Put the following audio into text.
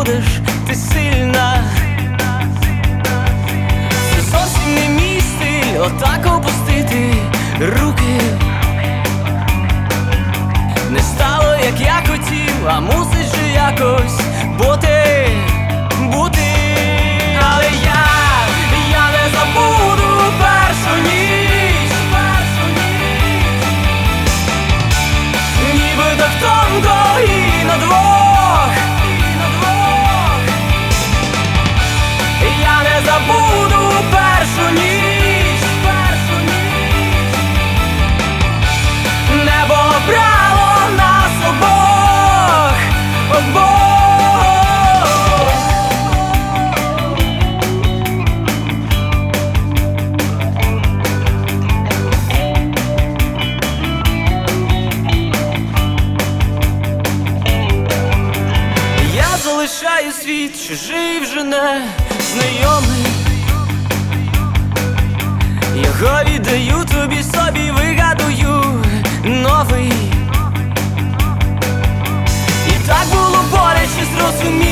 будеш ти сильна. Це зовсім не мій стиль, отак опустити руки. Не стало, як я хотів, а мусить же якось бути. Але я не забуду першу ніч. Ніби так тонко і на двох. Я не забуду першу ніч. Небо брало нас обох. Я залишаю світ, чужий вже не знайомий. Його віддаю тобі, собі вигадую новий. І так було боляче зрозуміти.